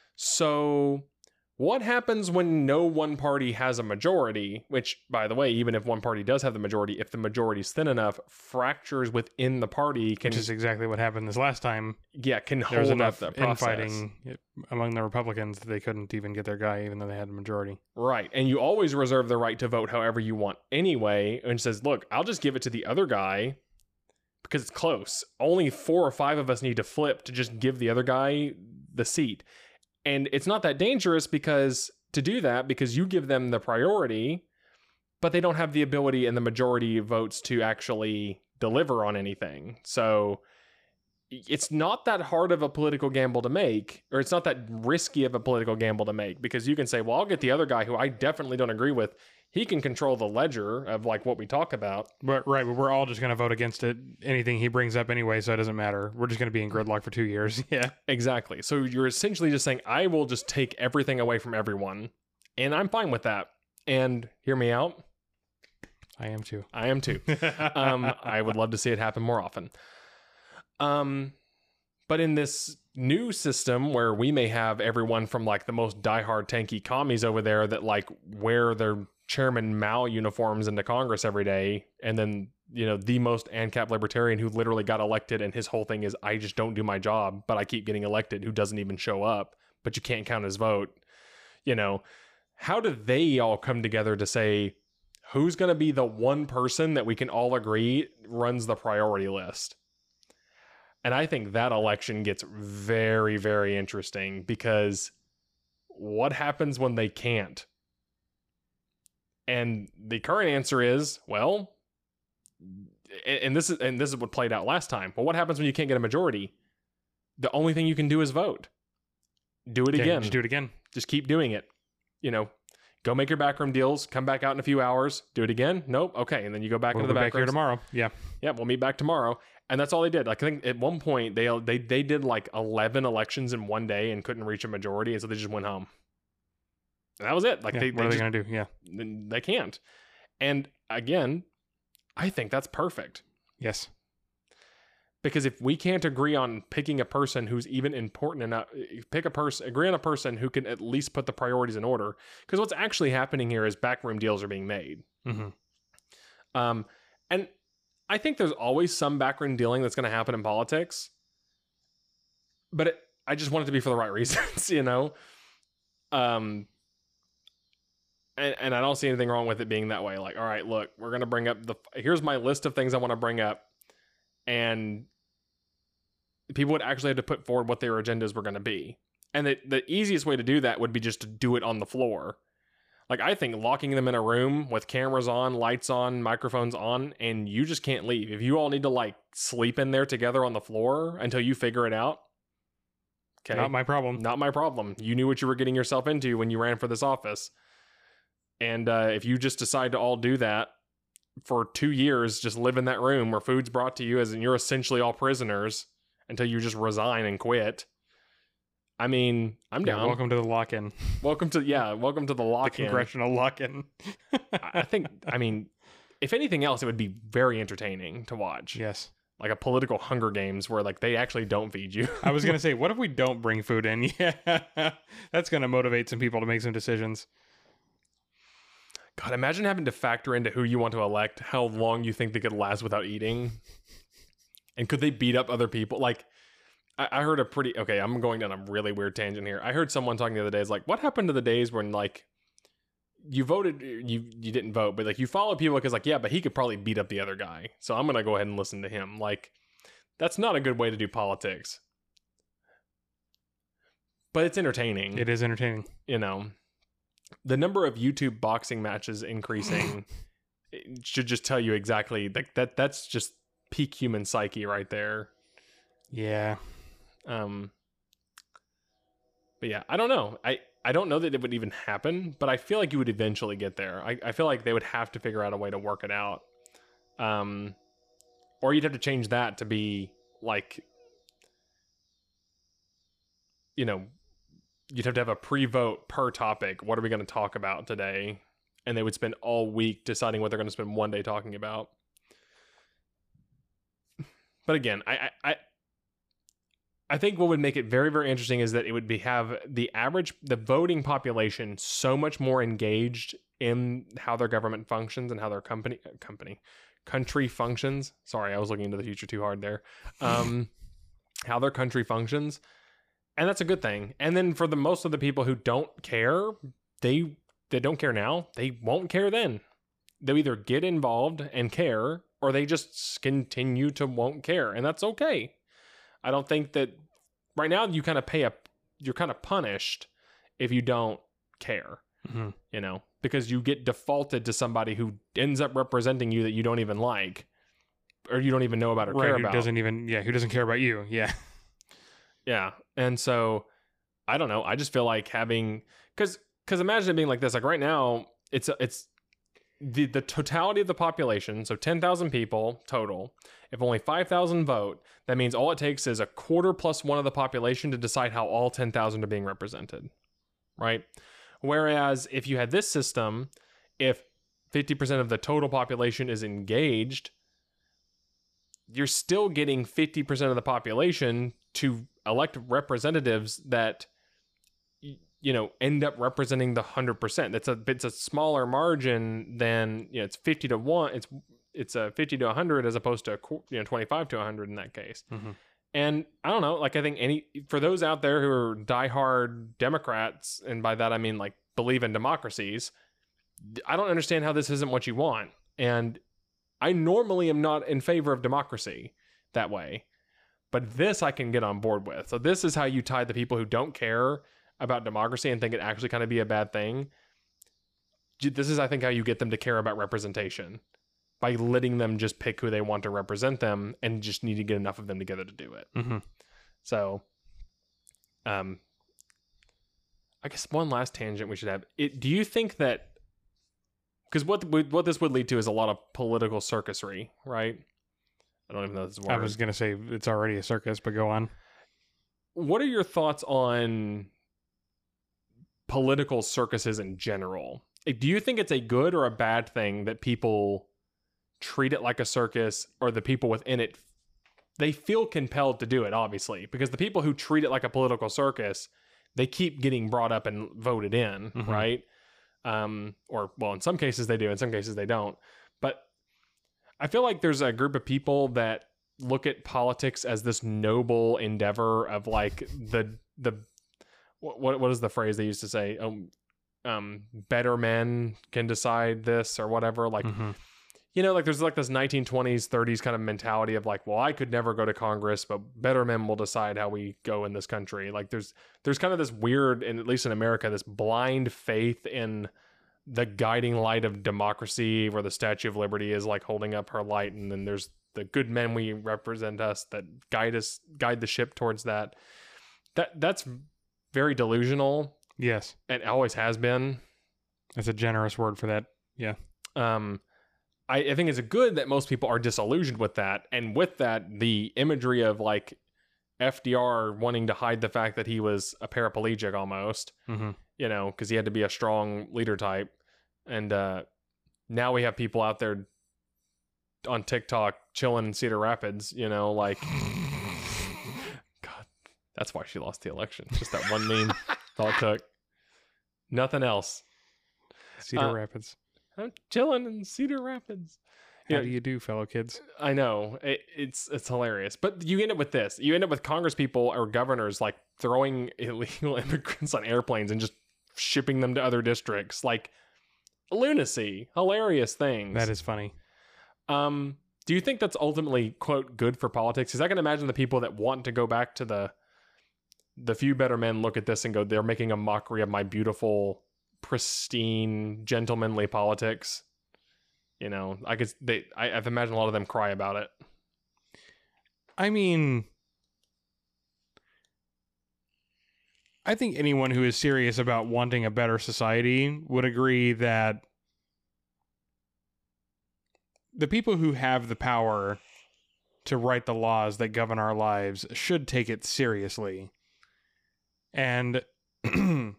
So what happens when no one party has a majority, which, by the way, even if one party does have the majority, if the majority is thin enough, fractures within the party can... Which is exactly what happened this last time. Yeah, can there was hold enough up the process. infighting among the Republicans that they couldn't even get their guy, even though they had a majority. Right, and you always reserve the right to vote however you want anyway, and says, look, I'll just give it to the other guy because it's close. Only 4 or 5 of us need to flip to just give the other guy the seat. And it's not that dangerous because you give them the priority, but they don't have the ability and the majority of votes to actually deliver on anything. So it's not that hard of a political gamble to make, or it's not that risky of a political gamble to make, because you can say, well, I'll get the other guy who I definitely don't agree with. He can control the ledger of like what we talk about. But we're all just going to vote against it. Anything he brings up anyway, so it doesn't matter. We're just going to be in gridlock for 2 years. Yeah. Exactly. So you're essentially just saying, I will just take everything away from everyone. And I'm fine with that. And hear me out. I am too. I am too. I would love to see it happen more often. But in this new system where we may have everyone from like the most diehard tanky commies over there that like wear their Chairman Mao uniforms into Congress every day, and then, you know, the most ANCAP libertarian who literally got elected and his whole thing is, I just don't do my job, but I keep getting elected, who doesn't even show up, but you can't count his vote. You know, how do they all come together to say, who's going to be the one person that we can all agree runs the priority list? And I think that election gets very, very interesting, because what happens when they can't? And the current answer is, well, and this is what played out last time. Well, what happens when you can't get a majority? The only thing you can do is vote. Do it again. Just do it again. Just keep doing it. You know, go make your backroom deals, come back out in a few hours, do it again. Nope. Okay. And then you go back into the back here tomorrow. Yeah. Yeah. We'll meet back tomorrow. And that's all they did. Like, I think at one point they did like 11 elections in one day and couldn't reach a majority. And so they just went home. And that was it. Like, yeah, what are they going to do? Yeah. They can't. And again, I think that's perfect. Yes. Because if we can't agree on picking a person who's even important enough, agree on a person who can at least put the priorities in order. Because what's actually happening here is backroom deals are being made. Mm-hmm. And I think there's always some backroom dealing that's going to happen in politics. But I just want it to be for the right reasons, you know? And I don't see anything wrong with it being that way. Like, all right, look, we're going to bring up here's my list of things I want to bring up. And people would actually have to put forward what their agendas were going to be. And the easiest way to do that would be just to do it on the floor. Like, I think locking them in a room with cameras on, lights on, microphones on, and you just can't leave. If you all need to like sleep in there together on the floor until you figure it out. Okay. Not my problem. Not my problem. You knew what you were getting yourself into when you ran for this office. And if you just decide to all do that for 2 years, just live in that room where food's brought to you and you're essentially all prisoners until you just resign and quit. I mean, I'm down. Welcome to the lock-in. Welcome to the lock-in. The congressional lock-in. I think, I mean, if anything else, it would be very entertaining to watch. Yes. Like a political Hunger Games where like they actually don't feed you. I was going to say, what if we don't bring food in? Yeah. That's going to motivate some people to make some decisions. God, imagine having to factor into who you want to elect, how long you think they could last without eating. And could they beat up other people? Like, I heard I'm going down a really weird tangent here. I heard someone talking the other day, is like, what happened to the days when like you voted, you didn't vote, but like you follow people because like, yeah, but he could probably beat up the other guy. So I'm going to go ahead and listen to him. Like, that's not a good way to do politics. But it's entertaining. It is entertaining. You know, the number of YouTube boxing matches increasing should just tell you exactly like that's just peak human psyche right there. Yeah. But yeah, I don't know. I don't know that it would even happen, but I feel like you would eventually get there. I feel like they would have to figure out a way to work it out. Or you'd have to change that to be like, you know, you'd have to have a pre-vote per topic. What are we going to talk about today? And they would spend all week deciding what they're going to spend one day talking about. But again, I think what would make it very, very interesting is that it would have the voting population so much more engaged in how their government functions and how their country functions. Sorry, I was looking into the future too hard there. How their country functions. And that's a good thing. And then for the most of the people who don't care, they don't care now. They won't care then. They'll either get involved and care, or they just continue to won't care. And that's okay. I don't think that right now you kind of you're kind of punished if you don't care, you know, because you get defaulted to somebody who ends up representing you that you don't even like. or you don't even know about or right, care who about. who doesn't care about you. Yeah. Yeah. And so I don't know. I just feel like having, because imagine it being like this. Like right now, it's the totality of the population. So 10,000 people total. If only 5,000 vote, that means all it takes is a quarter plus one of the population to decide how all 10,000 are being represented. Right. Whereas if you had this system, if 50% of the total population is engaged, you're still getting 50% of the population to elect representatives that, you know, end up representing the 100%. It's a smaller margin than, you know, it's 50 to 1. It's a 50 to 100 as opposed to, you know, 25 to 100 in that case. Mm-hmm. And I don't know, like I think for those out there who are diehard Democrats, and by that I mean like believe in democracies, I don't understand how this isn't what you want. And I normally am not in favor of democracy that way, but this I can get on board with. So this is how you tie the people who don't care about democracy and think it actually kind of be a bad thing. This is, I think, how you get them to care about representation, by letting them just pick who they want to represent them and just need to get enough of them together to do it. Mm-hmm. So, I guess one last tangent we should have. Do you think that, because what this would lead to is a lot of political circusry, right? I don't even know this word. I was going to say it's already a circus, but go on. What are your thoughts on political circuses in general? Do you think it's a good or a bad thing that people treat it like a circus, or the people within it, they feel compelled to do it, obviously, because the people who treat it like a political circus, they keep getting brought up and voted in, mm-hmm. right? Or, well, in some cases they do, in some cases they don't. But I feel like there's a group of people that look at politics as this noble endeavor of like what is the phrase they used to say? Better men can decide this or whatever. Like, mm-hmm. you know, like there's like this 1920s, 30s kind of mentality of like, well, I could never go to Congress, but better men will decide how we go in this country. Like there's kind of this weird, and at least in America, this blind faith in the guiding light of democracy, where the Statue of Liberty is like holding up her light, and then there's the good men we represent us that guide the ship towards that. That's very delusional. Yes. It always has been. That's a generous word for that. Yeah. I think it's good that most people are disillusioned with that. And with that, the imagery of like FDR wanting to hide the fact that he was a paraplegic almost, mm-hmm. you know, because he had to be a strong leader type. And now we have people out there on TikTok chilling in Cedar Rapids, you know, like, God, that's why she lost the election. Just that one meme. That's all it took. Nothing else. Cedar Rapids. I'm chilling in Cedar Rapids. How do you do, fellow kids? I know. It's hilarious. But you end up with this. You end up with Congress people or governors like throwing illegal immigrants on airplanes and just shipping them to other districts. Like lunacy. Hilarious things. That is funny. Do you think that's ultimately, quote, good for politics? Because I can imagine the people that want to go back to the few better men look at this and go, they're making a mockery of my beautiful, pristine, gentlemanly politics. You know, I've imagined a lot of them cry about it. I mean, I think anyone who is serious about wanting a better society would agree that the people who have the power to write the laws that govern our lives should take it seriously. And, you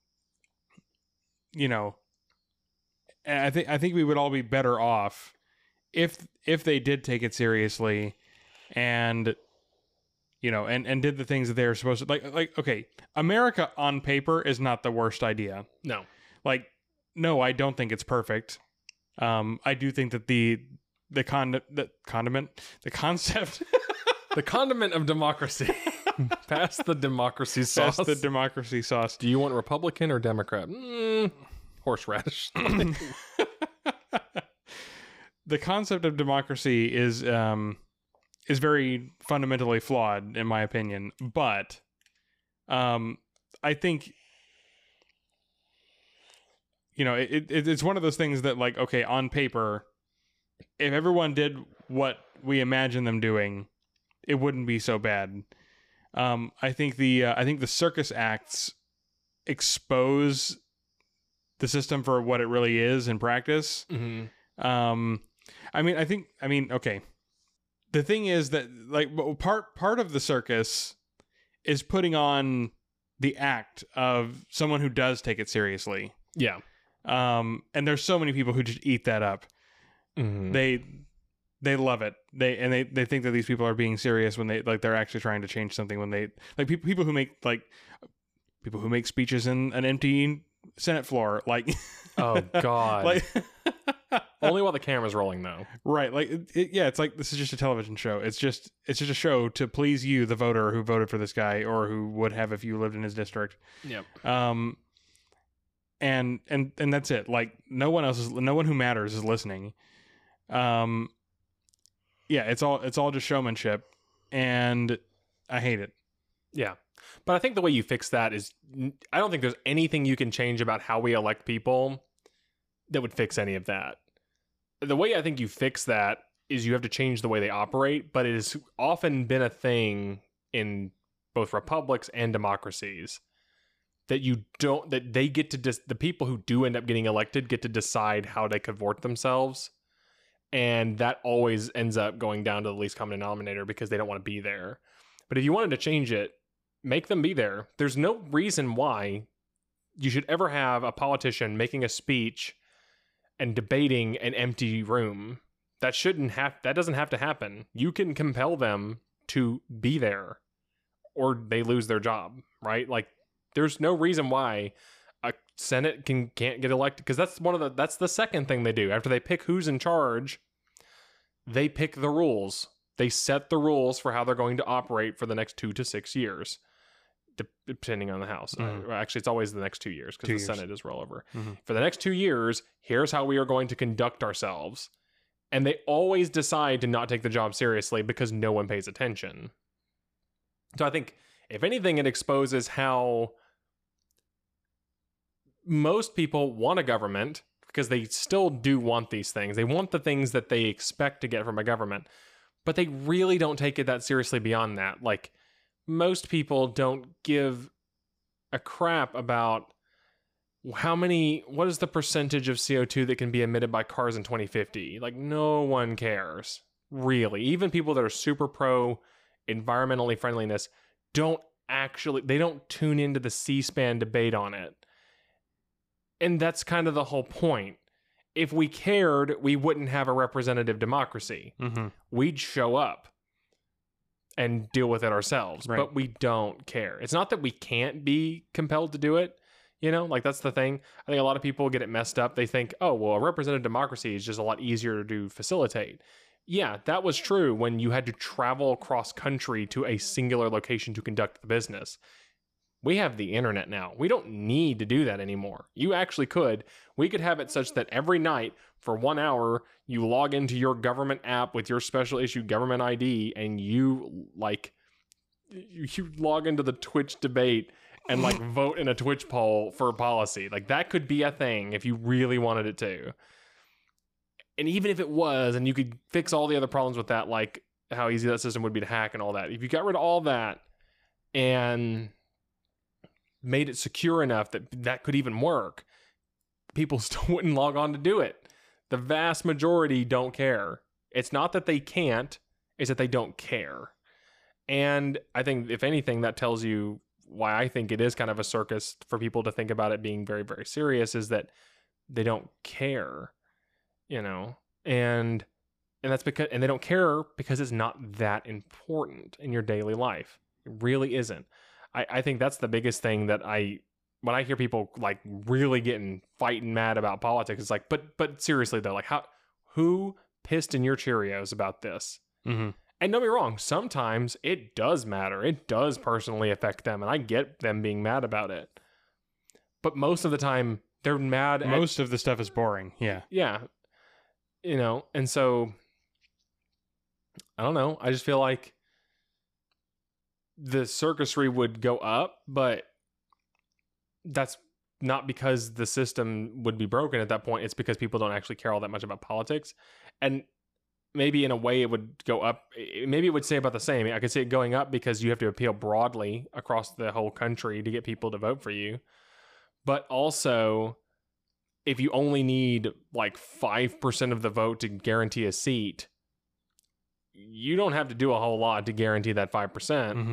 know, I think we would all be better off if they did take it seriously and, you know, and did the things that they were supposed to. Like, okay, America on paper is not the worst idea. No. Like, no, I don't think it's perfect. I do think that the concept the condiment of democracy. Pass the democracy sauce. Pass the democracy sauce. Do you want Republican or Democrat? Horseradish. The concept of democracy is very fundamentally flawed, in my opinion. But I think, you know, it's one of those things that, like, okay, on paper, if everyone did what we imagine them doing, it wouldn't be so bad. I think the circus acts expose the system for what it really is in practice. Okay. The thing is that like part of the circus is putting on the act of someone who does take it seriously. Yeah. And there's so many people who just eat that up. They love it. They think that these people are being serious when they're actually trying to change something, when they like people who make speeches in an empty Senate floor, like oh god. like only while the camera's rolling though. Right. Like it's like this is just a television show. It's just a show to please you, the voter who voted for this guy or who would have if you lived in his district. Yep. And that's it. Like no one who matters is listening. Yeah, it's all just showmanship, and I hate it. Yeah. But I think the way you fix that is, I don't think there's anything you can change about how we elect people that would fix any of that. The way I think you fix that is you have to change the way they operate, but it has often been a thing in both republics and democracies that they get to the people who do end up getting elected get to decide how they cavort themselves. And that always ends up going down to the least common denominator because they don't want to be there. But if you wanted to change it, make them be there. There's no reason why you should ever have a politician making a speech and debating an empty room. That doesn't have to happen. You can compel them to be there or they lose their job, right? Like there's no reason why a Senate can't get elected, because that's the second thing they do. After they pick who's in charge, they pick the rules. They set the rules for how they're going to operate for the next 2 to 6 years, depending on the House. Actually, it's always the next 2 years because the Senate is rollover. For the next 2 years, here's how we are going to conduct ourselves. And they always decide to not take the job seriously because no one pays attention. So I think, if anything, it exposes how most people want a government because they still do want these things. They want the things that they expect to get from a government, but they really don't take it that seriously beyond that. Like, most people don't give a crap about what is the percentage of CO2 that can be emitted by cars in 2050? Like, no one cares, really. Even people that are super pro environmentally friendliness they don't tune into the C-SPAN debate on it. And that's kind of the whole point. If we cared, we wouldn't have a representative democracy. We'd show up and deal with it ourselves, but we don't care. It's not that we can't be compelled to do it. Like that's the thing. I think a lot of people get it messed up. They think, oh, well, a representative democracy is just a lot easier to facilitate. Yeah, that was true when you had to travel across country to a singular location to conduct the business. We have the internet now. We don't need to do that anymore. You actually could. We could have it such that every night for 1 hour, you log into your government app with your special issue government ID and you log into the Twitch debate and vote in a Twitch poll for a policy. Like that could be a thing if you really wanted it to. And even if it was, and you could fix all the other problems with that, like how easy that system would be to hack and all that. If you got rid of all that and made it secure enough that could even work, people still wouldn't log on to do it. The vast majority don't care. It's not that they can't, it's that they don't care. And I think, if anything, that tells you why I think it is kind of a circus for people to think about it being very, very serious, is that they don't care, and that's because, and they don't care because it's not that important in your daily life. It really isn't. I think that's the biggest thing that when I hear people really fighting mad about politics, it's like, but seriously though, who pissed in your Cheerios about this? And don't get me wrong, sometimes it does matter. It does personally affect them, and I get them being mad about it. But most of the time, they're mad. Most of the stuff is boring. Yeah. Yeah. And so I don't know. I just feel like the circusry would go up, but that's not because the system would be broken at that point. It's because people don't actually care all that much about politics. And maybe in a way it would go up. Maybe it would stay about the same. I could see it going up because you have to appeal broadly across the whole country to get people to vote for you. But also, if you only need like 5% of the vote to guarantee a seat, you don't have to do a whole lot to guarantee that 5%. Mm-hmm.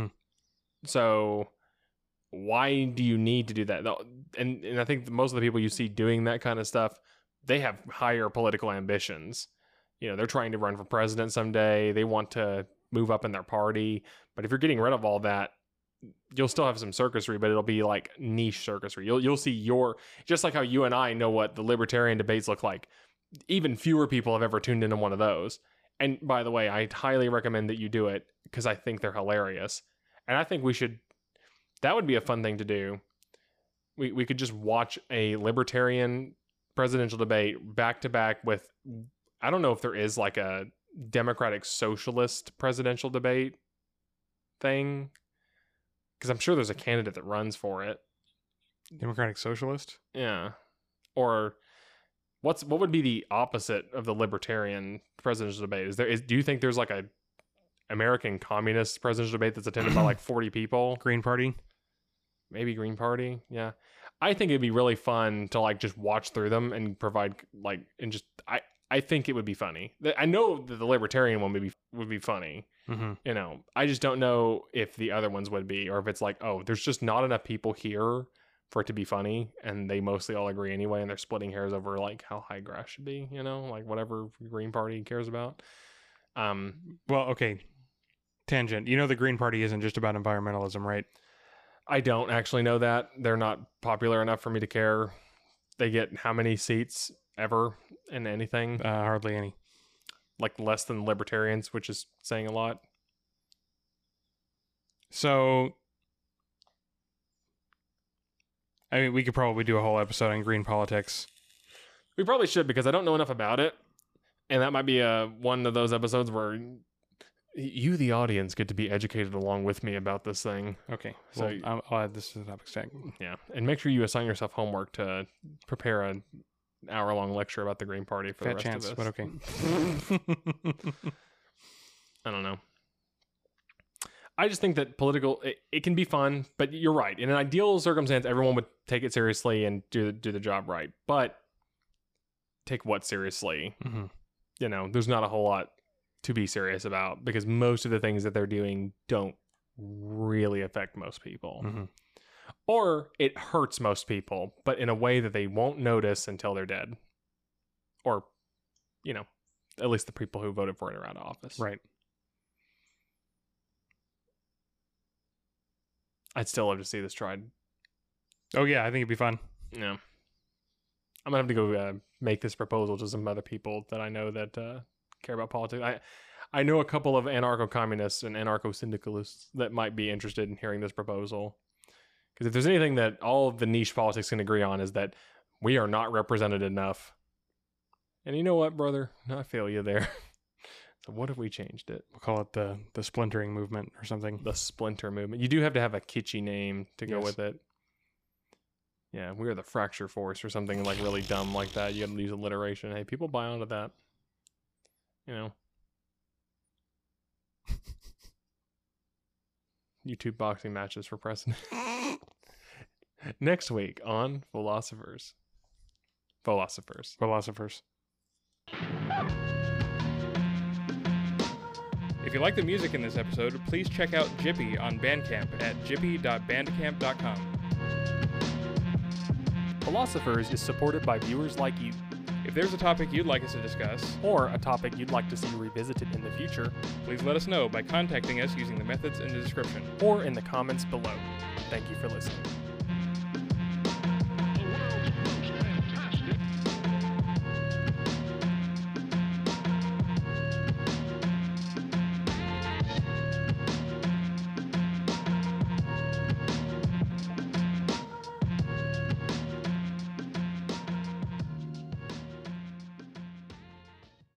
So why do you need to do that? And I think most of the people you see doing that kind of stuff, they have higher political ambitions. You know, they're trying to run for president someday. They want to move up in their party. But if you're getting rid of all that, you'll still have some circusry, but it'll be like niche circusry. You'll see just like how you and I know what the libertarian debates look like. Even fewer people have ever tuned into one of those. And by the way, I highly recommend that you do it because I think they're hilarious. And I think that would be a fun thing to do. We could just watch a libertarian presidential debate back to back with, I don't know if there is like a Democratic Socialist presidential debate thing, because I'm sure there's a candidate that runs for it. Democratic Socialist? Yeah. Or what would be the opposite of the libertarian presidential debate? Do you think there's like a American Communist presidential debate that's attended by like 40 people? Green Party? Maybe Green Party. Yeah. I think it'd be really fun to like just watch through them and provide like, and just, I think it would be funny. I know that the libertarian one would be funny. Mm-hmm. You know, I just don't know if the other ones would be, or if it's like, oh, there's just not enough people here for it to be funny, and they mostly all agree anyway, and they're splitting hairs over like how high grass should be, you know, like whatever Green Party cares about. Well, okay. Tangent. You know, the Green Party isn't just about environmentalism, right? I don't actually know that. They're not popular enough for me to care. They get how many seats ever in anything? Hardly any. Like less than libertarians, which is saying a lot. So, I mean, we could probably do a whole episode on green politics. We probably should, because I don't know enough about it. And that might be one of those episodes where you, the audience, get to be educated along with me about this thing. Okay, so I'll add this to the topic stack. Yeah, and make sure you assign yourself homework to prepare an hour-long lecture about the Green Party for Fat the rest chance, of us. but okay. I don't know. I just think that it can be fun, but you're right. In an ideal circumstance, everyone would take it seriously and do the job right. But take what seriously? Mm-hmm. You know, there's not a whole lot to be serious about, because most of the things that they're doing don't really affect most people. Mm-hmm. Or it hurts most people, but in a way that they won't notice until they're dead. Or, you know, at least the people who voted for it are out of office. Right. I'd still love to see this tried. Oh, yeah, I think it'd be fun. Yeah. I'm going to have to go make this proposal to some other people that I know that care about politics. I know a couple of anarcho-communists and anarcho-syndicalists that might be interested in hearing this proposal. Because if there's anything that all of the niche politics can agree on, is that we are not represented enough. And you know what, brother? I feel you there. So what if we changed it? We'll call it the splintering movement or something. The splinter movement. You do have to have a kitschy name to go Yes. with it. Yeah, we are the fracture force or something like really dumb like that. You got to use alliteration. Hey, people buy onto that. You know. YouTube boxing matches for president. Next week on Philosophers. If you like the music in this episode, please check out Jippy on Bandcamp at jippy.bandcamp.com. Philosophers is supported by viewers like you. If there's a topic you'd like us to discuss, Or a topic you'd like to see revisited in the future, please let us know by contacting us using the methods in the description. or in the comments below. Thank you for listening.